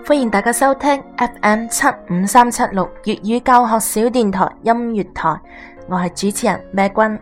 歡迎大家收聽 FM75376 粵語教學小電台音樂台，我係主持人咩君。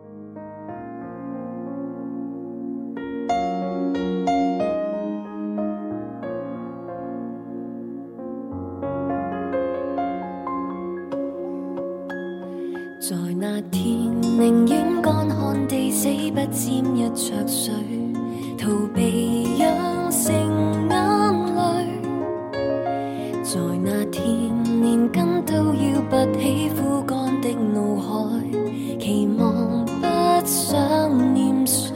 在那天寧願乾旱地死，不沾一滴水，逃避養成眼淚。在那天連根都要拔起枯乾的腦海，期望不想念誰。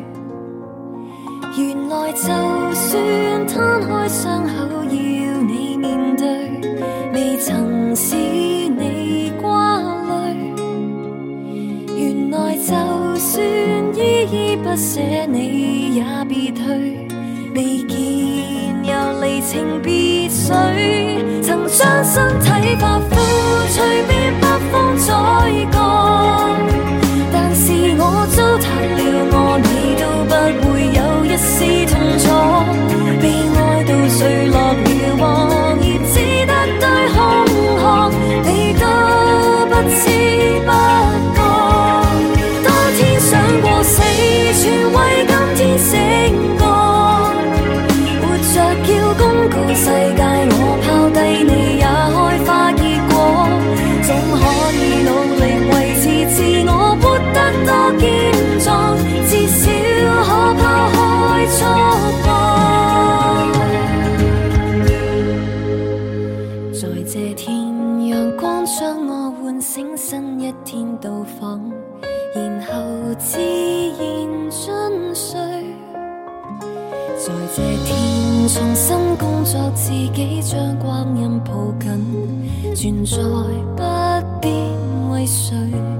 原來就算攤開傷口要你面對，未曾使你掛慮。原來就算依依不捨你也別退，未見又離情別緒，曾將身體發膚，隨便北風再降，但是我糟蹋了我，你都不會有一絲痛楚，被愛到墜落了黃葉，只得堆空殼，你都不知不覺，當天想過死，全為今天醒覺，活着要公告世界，我拋低你也開花結果，總可以努力維持自我，活得多健壯，至少可拋開束縛。在這天陽光將我喚醒，新一天到訪，然後自然進睡。在這天重新工作，自己將光陰抱緊，存在不必為誰。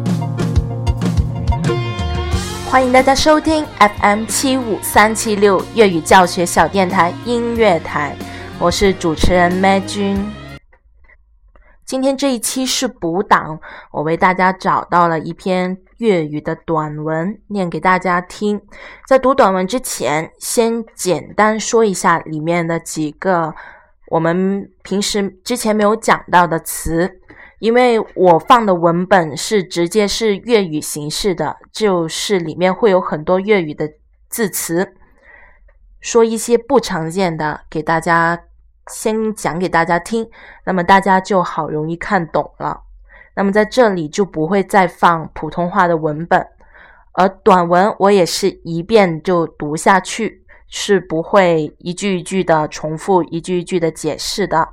歡迎大家收聽 FM75376 粵語教學小電台音樂台，我是主持人咩君。今天這一期是補檔，我為大家找到了一篇粵語的短文，念給大家聽。在讀短文之前，先簡單說一下裡面的幾個我們平時之前沒有講到的詞，因為我放的文本是直接是粵語形式的，就是裡面會有很多粵語的字詞，說一些不常見的給大家先講給大家聽，那麼大家就好容易看懂了。那麼在這裡就不會再放普通話的文本，而短文我也是一遍就讀下去，是不會一句一句的重複，一句一句的解釋的。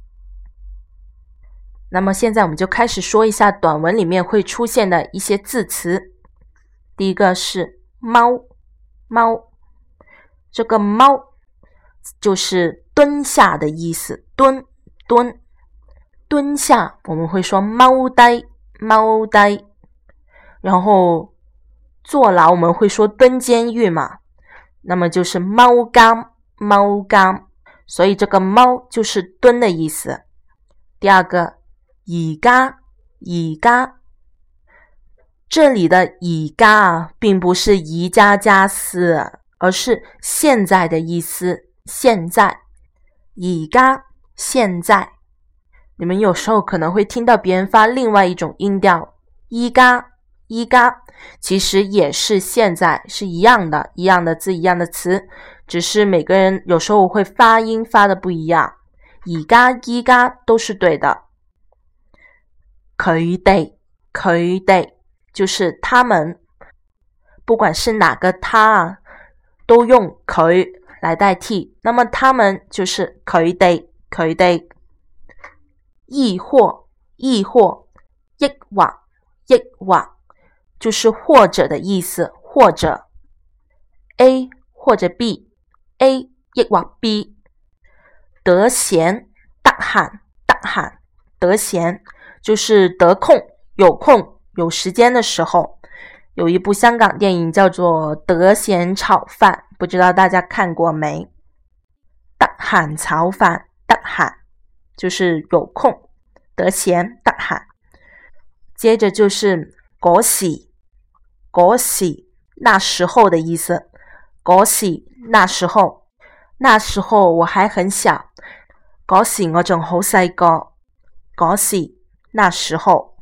那麼現在我們就開始說一下短文裡面會出現的一些字詞。第一個是貓，貓，這個貓就是蹲下的意思，蹲下我們會說貓低，貓低。然後坐牢我們會說蹲監獄嘛，那麼就是貓監，貓監，所以這個貓就是蹲的意思。第二個而家，這裡的而家並不是宜家家私，而是現在的意思，現在，而家，現在。你們有時候可能會聽到別人發另外一種音調，依家，其實也是現在，是一樣的，一樣的字，一樣的詞，只是每個人有時候會發音發的不一樣，而家，依家都是對的。佢哋就是他們，不管是哪個他都用佢來代替，那麼他們就是佢哋。亦或，抑或，就是或者的意思，或者 A 或者 B， A 抑或 B。得閒，得閒，得閒就是得空，有時間的時候。有一部香港電影叫做《得閒炒飯》，不知道大家看過沒？得閒炒飯，得閒就是有空，得閒，得閒。接着就是嗰時，那時候的意思，嗰時，那時候我還很小， 嗰時我仲好細個，嗰時那時候。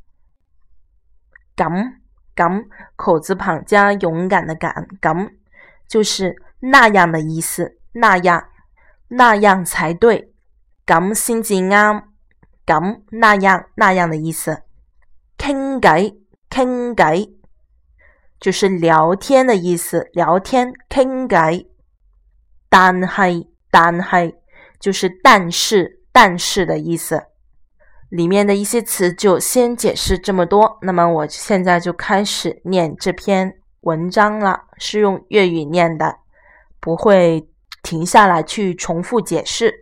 咁口字旁加勇敢的敢，咁就是那樣的意思，那樣才對，咁先至啱，咁那樣的意思。傾偈就是聊天的意思，聊天傾偈。但係就是但是的意思。里面的一些词就先解释这么多，那么我现在就开始念这篇文章了，是用粤语念的，不會停下來去重複解釋。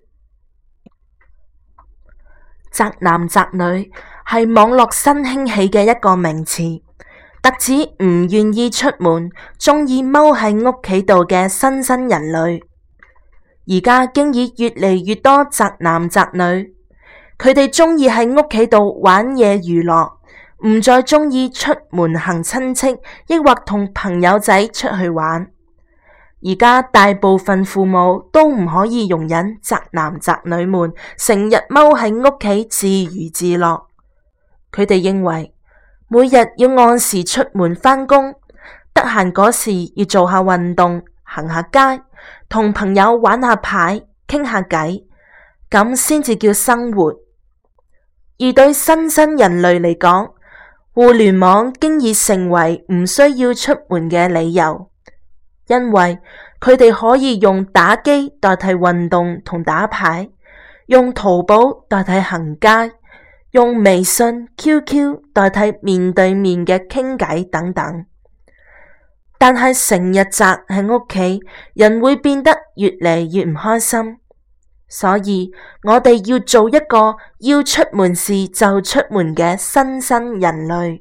宅男宅女係網絡新興起嘅一個名詞，特指唔願意出門，鍾意踎喺屋企度嘅新生人類。而家經已越嚟越多宅男宅女，佢哋鍾意喺屋企度玩嘢娛樂，唔再鍾意出門行親戚，抑或同朋友仔出去玩。而家大部分父母都唔可以容忍宅男宅女們成日踎喺屋企自娛自樂。佢哋認為每日要按時出門返工，得閒嗰時要做下運動，行下街，同朋友玩下牌，傾下偈，咁先至叫生活。而對新生人類嚟講，互聯網經已成為唔需要出門嘅理由，因為佢哋可以用打機代替運動同打牌，用淘寶代替行街，用微信、QQ 代替面對面嘅傾偈等等。但係成日宅喺屋企，人會變得越嚟越唔開心。所以我哋要做一個要出門時就出門嘅新生人類。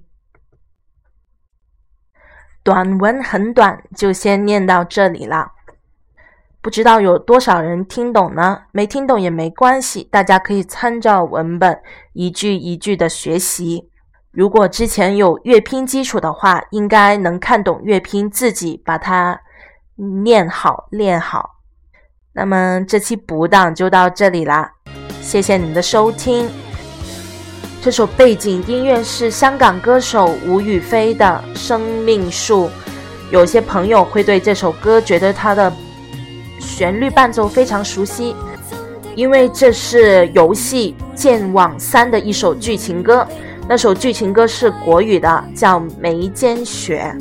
短文很短，就先念到這裡啦。不知道有多少人聽懂呢？沒聽懂也沒關係，大家可以參照文本一句一句的學習。如果之前有粵拼基礎的話，應該能看懂粵拼，自己把它念好練好。那麼這期補檔就到這裡啦，謝謝你們的收聽。這首背景音樂是香港歌手吳雨霏的《生命樹》，有些朋友會對這首歌覺得它的旋律伴奏非常熟悉，因為這是遊戲《劍網3》的一首劇情歌，那首劇情歌是國語的，叫《眉間雪》。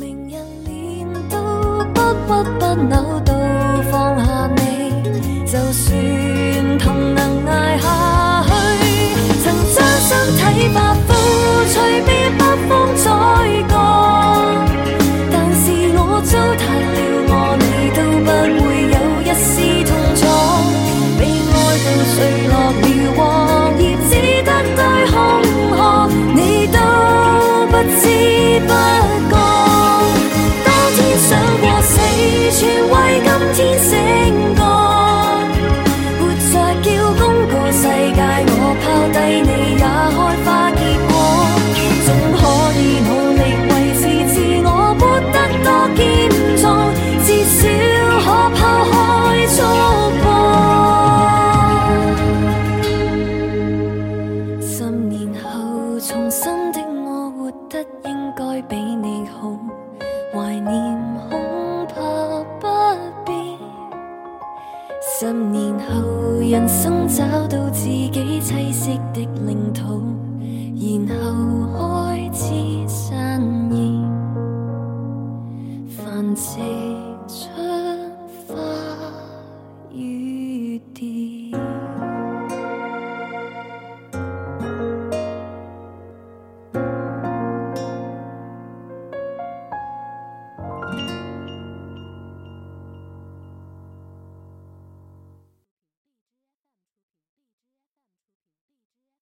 就算痛能捱下去，曾將身體發膚，隨便北風再降。但是我糟蹋了我，你都不會有一絲痛楚。被愛到垂落了黃葉，只得對空河，你都不知不覺。當天想過死，全為今天醒覺。世界我拋低你也開花結果，總可以努力維持自我，活得多堅壯，至少可拋開束縛。10年後重生的我，活得應該比你好，懷念恐怕不必。10年後人生找到自己棲息的領土，然後開始散葉，繁殖出花與蝶。